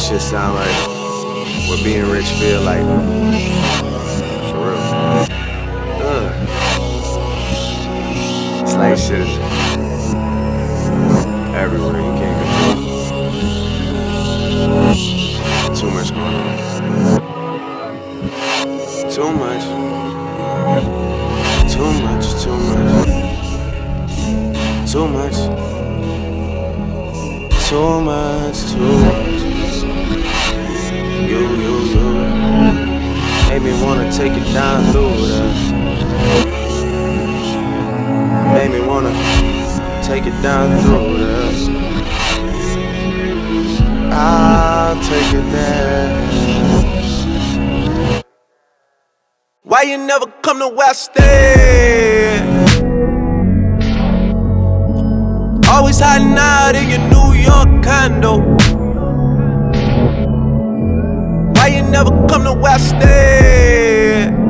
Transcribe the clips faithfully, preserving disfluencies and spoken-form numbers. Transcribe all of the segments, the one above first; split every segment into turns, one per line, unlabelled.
shit sound like what being rich feel like. For real. Ugh. It's like shit is everywhere, you can't control it. Too much going on. Too much. Too much, too much. Too much. Too much, too much. You, you, you. Made me wanna take it down through that. Made me wanna take it down through that. I'll take it there. Why you never come to West End? Always hiding out in your New York condo. Why you never come to West End?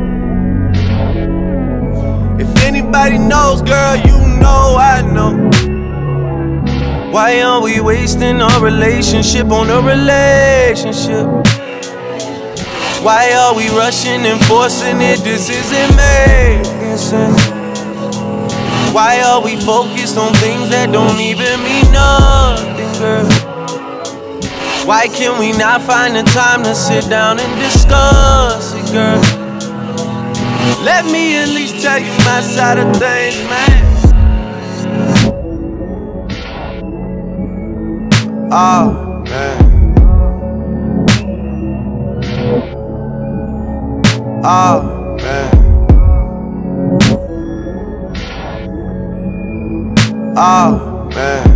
If anybody knows, girl, you know I know. Why are we wasting our relationship on a relationship? Why are we rushing and forcing it? This isn't making sense. Why are we focused on things that don't even mean nothing, girl? Why can we not find the time to sit down and discuss it, girl? Let me at least tell you my side of things, man. Oh, man. Oh, man. Oh, man.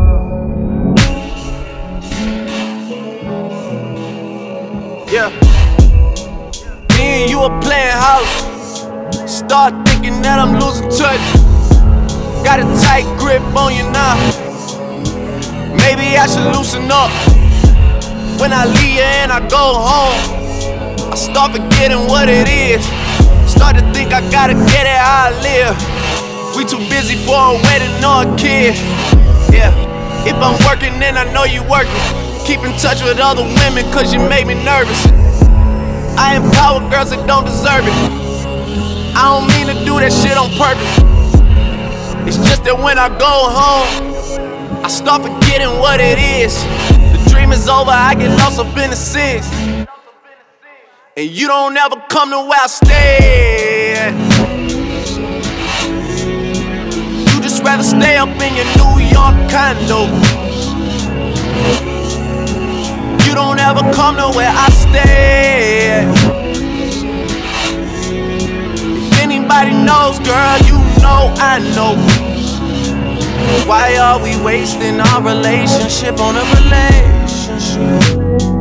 Yeah. Me and you are playing house. Start thinking that I'm losing touch. Got a tight grip on you now. Maybe I should loosen up. When I leave you and I go home, I start forgetting what it is. Start to think I gotta get it how I live. We too busy for a wedding or a kid. Yeah, if I'm working then I know you working. Keep in touch with other women cause you make me nervous. I empower girls that don't deserve it. I don't mean to do that shit on purpose. It's just that when I go home, I start forgetting what it is. The dream is over, I get lost up in the six. And you don't ever come to where I stay. You just rather stay up in your New York condo. You don't ever come to where I stay. If anybody knows, girl, you know I know. Why are we wasting our relationship on a relationship?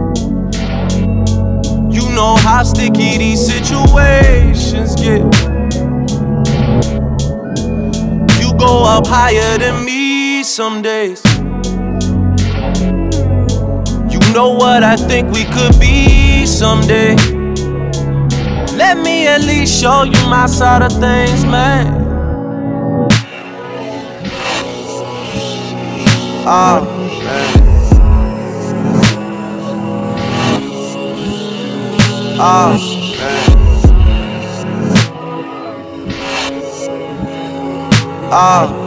You know how sticky these situations get. You go up higher than me some days. You know what I think we could be someday. Let me at least show you my side of things, man. Oh, man. Oh, man. Oh.